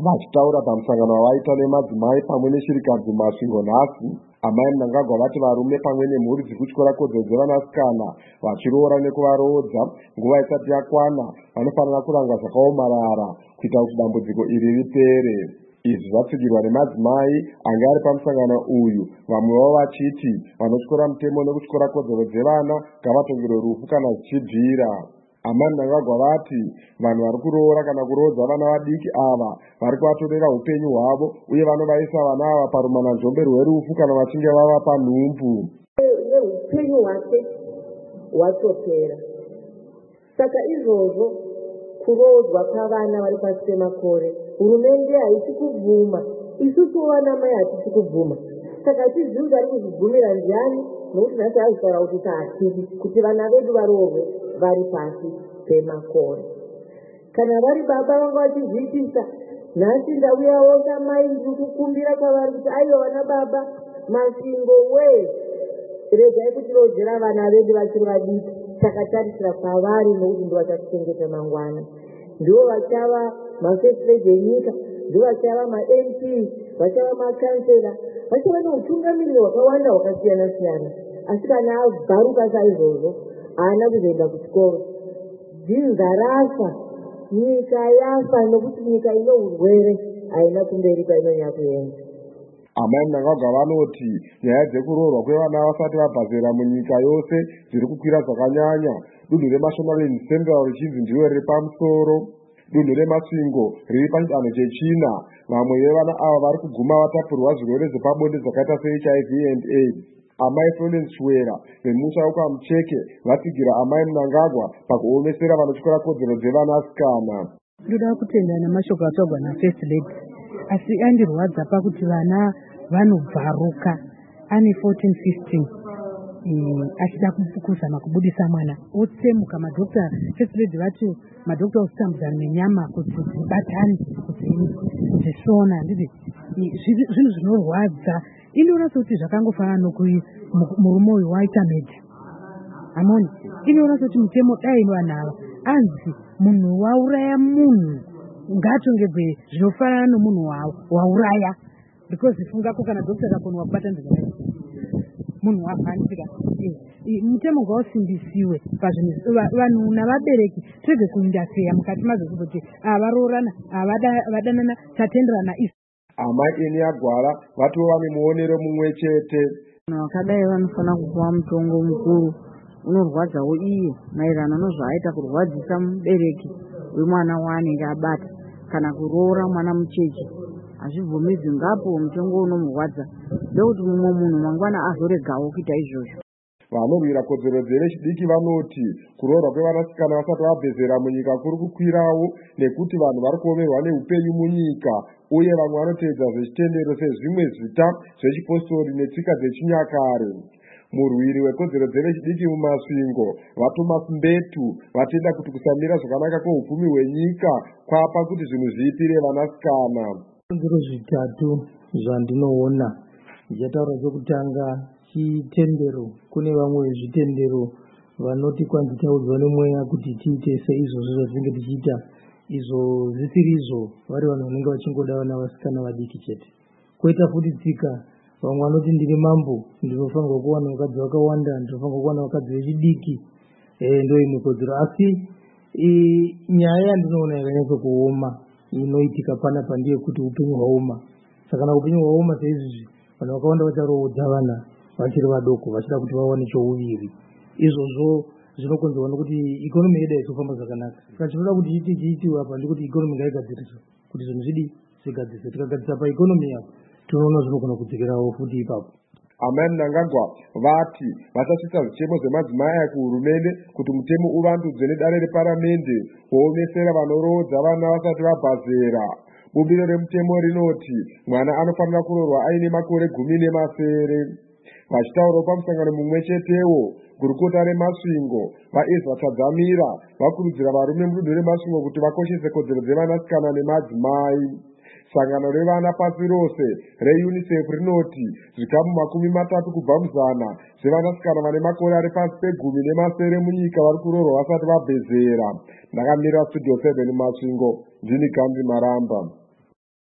Vachitaura pamusangano wavaita nemadzimai pamwe neshirikadzi Masvingo nhasi, amai Mnangagwa vati varume pamwe nemhuri dziri kutyora kodzero dzevanasikana vachiroora nekuvaroodza nguva isati yakwana vanofanira kurangwa zvakaomarara kuita kuti dambudziko iri ripere. Izvi zvatsigirwa nemadzimai anga ari pamusangano uyu, vamwe vavo vachiti vanotyora mutemo nekutyora kodzero dzevana ngavatongerwe rufu kana zvichibvira. Amai Mnangagwa vati vanhu vari kuroora kana kuroodza vana vadiki ava vari kuvatorera upenyu hwavo uye vanovaisa vana ava parumananzombe rwerufu kana vachinge vava panhumbu. Upenyu hwake hwatopera. Saka izvozvo kuroodzwa kwavana vari pasi pemakore hurumende haisi kubvuma, isusu vana mai hatisi kubvuma. Saka tizivi kuti ari kuzvibvumira ndiani, nokuti nhasi azvitaura kuti hatisi kuti vana vedu varoorwe vari pasi pemakore. Kana vari baba vanga vachizviitisa, nhasi ndauyawo samai ndiri kukumbira kwavari kuti aiwa vana baba Masvingo wee, regai kutirodzera vana vedu vachiri vadiki, takatarisira kwavari nokuti ndo vachatichengeta mangwana. Ndivo vachava mafirst lady enyika, ndivo vachava ma-MP, vachava makansela, vachava neutungamiriri hwakawanda hwakasiyana siyana. Asi kana abvaruka saizvozvo haana kuzoenda kuchikoro, dzinza rafa, nyika yafa, nokuti nyika ino urwere haina kumberi kwainonyanya kuenda. Amai Mnangagwa vanoti nyaya dzekuroorwa kwevana vasati vabva zera munyika yose dziri kukwira zvakanyanya. Dunhu reMashonaland Central richinzi ndiwo riri pamusoro. Dunhu reMasvingo riri pachidanho chechina. Vamwe vevana ava vari kuguma vatapurwa zvirwere zvepabonde zvakaita seHIV and AIDS. Amai Florence Shwera vemusha wekwaMucheke vatsigira amai Mnangagwa pakuomesera vanotyora kodzero dzevanasikana. Ndoda kutenda namashoko ataurwa naFirst Lady, asi andirwadza pakuti vana vanobvaruka ane 14-15 achida kuzama kubudisa mwana otsemuka. Madhokta First Lady vati madhokta ositambudzana nenyama kuti dzibatane dzisona, nditi zvinhu zvinorwadza. Inoona sekuti zvakangofanana nokuti murume uyu waita medha amoni. Inoona sekuti mutemo dai vanhu ava anzi munhu wauraya munhu ngaatongegwe zvinofanana nomunhu wauraya, because fungako kana dhokta akakonwa kubata ndizvo munhu wafanisika. Mutemo ngaosimbisiwe pazvinhu. Vanhu navabereki tirege kuindaseya mukati mazvo kuti varoorana vadanana tatenderana isi. Amai Enyagwara vatiwo vane muonero mumwe chete. Vanhu vakadai vanofanira kupuwa mutongo mukuru unorwadzawo iye maererano nozvaaita kurwadzisa mubereki wemwana waanenge abata kana kuroora mwana mucheche. Hazvibvumidzwi, ngapo mutongo unomurwadza ndokuti mumwe munhu mangwana azoregawo kuita izvozvo. Vanorwira kodzero dzevechidiki vanoti kuroorwa kwevanasikana vasati vabvezera munyika kuri kukwirawo nekuti vanhu vari kuomerwa neupenyu munyika, uye vamwe vanoteedza zvechitendero sezvimwe zvita zvechipostori netsika dzechinyakare. Murwiri wekodzero dzevechidiki muMasvingo vaThomas Mbetu vatenda kuti kusamira zvakanaka kweupfumi hwenyika kwapa kuti zvinhu zviipire vanasikana. Zviro zvitatu zvandinoona. Ndichataura chokutanga, chitendero. Kune vamwe zvitendero vanoti kwanzi taudzwa nemweya kuti tiite seizvozvo zvatinenge tichiita, izvo zvisirizo, vari vanhu vanenge vachingoda vana vasikana vadiki chete. Koita futi tsika, vamwe vanoti ndiri mambo, ndinofanirwa kuwana vakadzi vakawanda, ndinofanirwa kuwana vakadzi vechidiki, ndo imwe kodzero. Asi nyaya yandinoona yakanyatsa kuoma inoitika panapa ndeyekuti upenyu hwaoma. Saka kana upenyu hwaoma saizvizvi, vanhu vakawanda vacharoodza vana vachiri vadoko vachida kuti vawane chouviri. Izvozvo zvinokonzerwa nokuti ikonomi yedu haisofamba zvakanaka. Saka chinoda kuti chiitiwe apa ndekuti ikonomi ngaigadziriswe, kuti zvinhu zvidi zvigadziswe. Tikagadzisa paikonomi yapo tinoona zvinogona kudzikirawo futi ipapo. Amai Mnangagwa vati vachasvitsa zvichemo zvemadzimai aya kuhurumende kuti mutemo uvandudzwe nedare reparamende kuomesera vanoroodza vana vasati vabva zera. Bumbiro remutemo rinoti mwana anofanira kuroorwa aine makore 10. Vachitaurawo pamusangano mumwe chetewo, gurukota reMasvingo vaEzra Tadzamira vakurudzira varume mudunhu reMasvingo kuti vakoshese kodzero dzevanasikana nemadzimai. Sangano revana pasi rose reUNICEF rinoti zvikamu 30 kubva muzana zvevanasikana vane makore ari pasi pe10 munyika vari kuroorwa vasati vabve zera. Ndakamira Studio 7 Masvingo, ndini Gandhi Maramba.